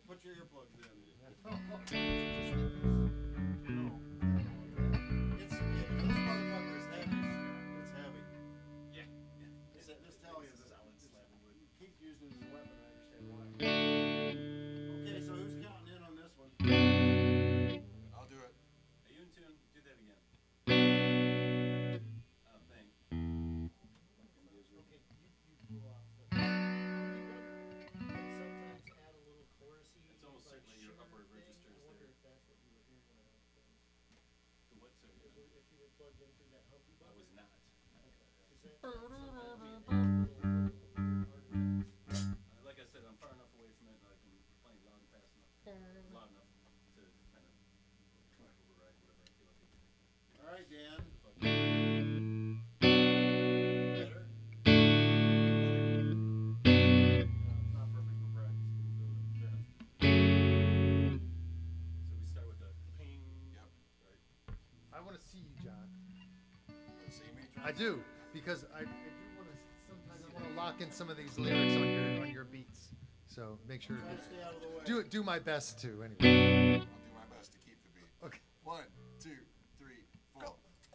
Put your earplugs in. It's this motherfucker is heavy. It's heavy. Yeah. This tell you this solid slab of wood. Keith used it as a weapon. I understand why. Okay, so who's counting in on this one? I'll do it. Are you in tune? Do that again. Thing. Okay, you blew off the. Sometimes add a little chorusy. It's almost like certainly your shimmer upward thing. registers I wonder there. if that's what you were hearing on those things. The what, sir? If you were plugged in through that Humpy I button. was not. Is that sometimes artifacts? Like I said, I'm far enough away from it that I can play it loud and fast enough, loud enough to kind of override whatever I feel like I do. All right, Dan. Better? It's not perfect for practice, but we'll do it. Fair enough. So we start with the ping. Yep. Right. I want to see you, John. Let's see me. I do, because I do want to. Sometimes I want to lock in some of these lyrics on your beats. So make sure Try to stay out of the way. do my best to anyway. I'll do my best to keep the beat. Okay. 1, 2, 3, 4.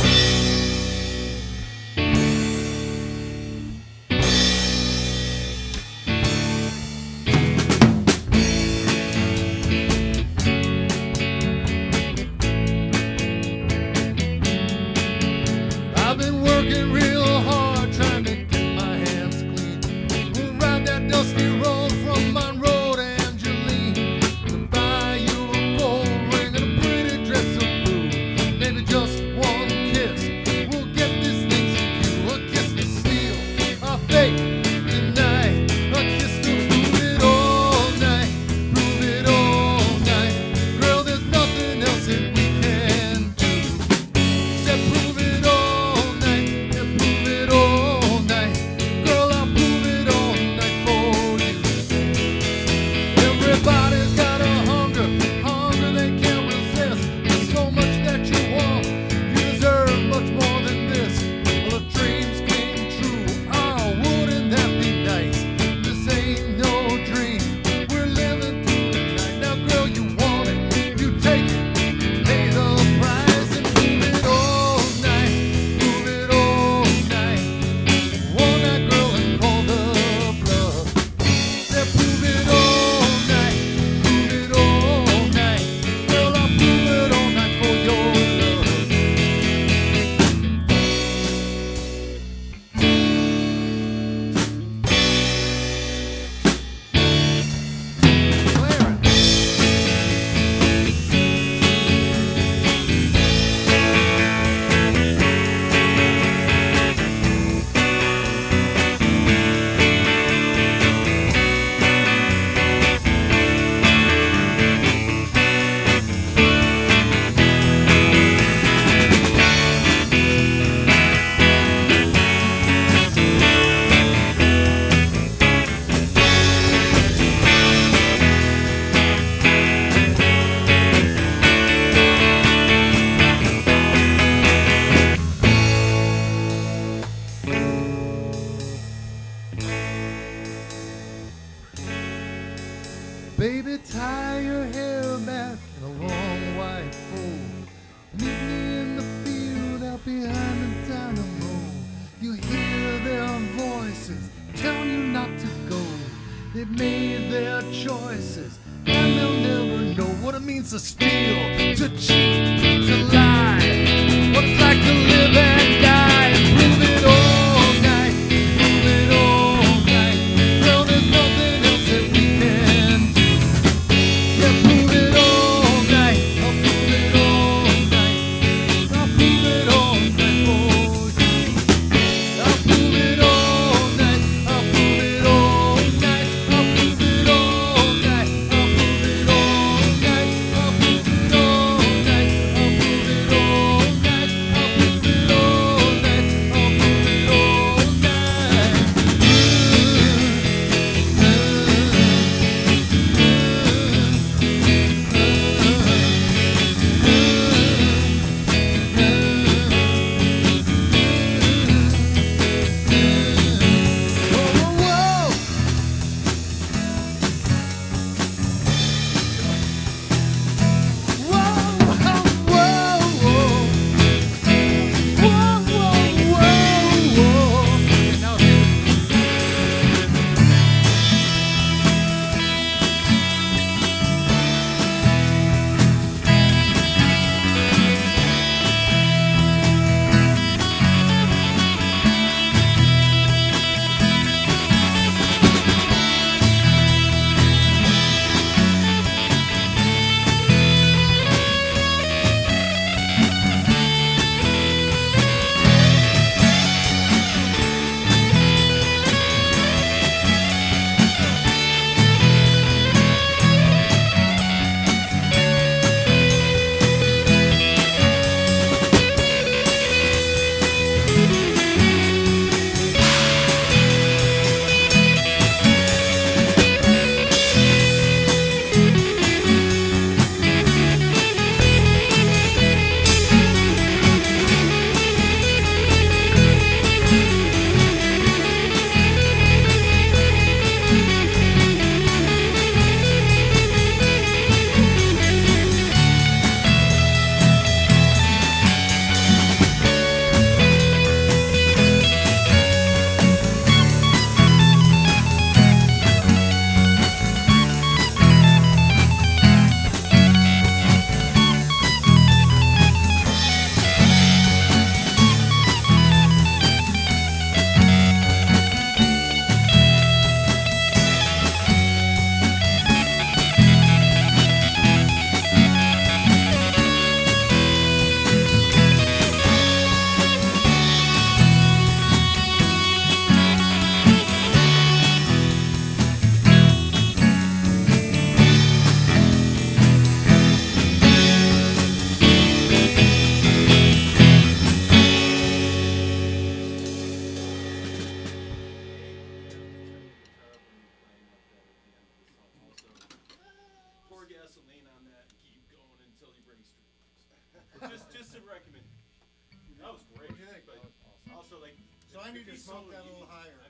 I've been working real hard trying to get my hands clean. We'll ride that dusty road from Monroe to Angeline to buy you a gold ring and a pretty dress of blue. Maybe just one kiss will get this thing secure. A kiss to steal our fate tonight. A kiss to prove it all night. Prove it all night. Girl, there's nothing else that we can do except prove it all night. Yeah, prove it all night. Girl, I'll prove it all night for you. Everybody's got a hunger they can't resist. There's so much that you want, you deserve much more than this. Well, if dreams came true, oh, wouldn't that be nice? This ain't no dream, we're living through the night. Now, girl, you want it, you take it, pay the price and prove it all night. Prove it all night. Want that girl and call the bluff. Say prove it all night. Prove it all night. Girl, I'll prove it all night for your love. Clarence. Baby, tie your hair back in a long white fold. Meet me in the field out behind the dynamo. You hear their voices telling you not to go. They've made their choices and they'll never know what it means to steal, to cheat, to lie. What it's like to live and die and prove it all night. Prove it all night. Girl, there's nothing else that we can do. Yeah, prove it all night. I'll prove it all night. I'll prove it all night for you. I'll prove it all night. I'll prove it all night. I'll prove it all night. I'll prove it all night. I'll prove it all night. I'll Just a recommendation. That was great. What do you think? But also, like, So I need to if he's smoke solo, that a you little need- higher. I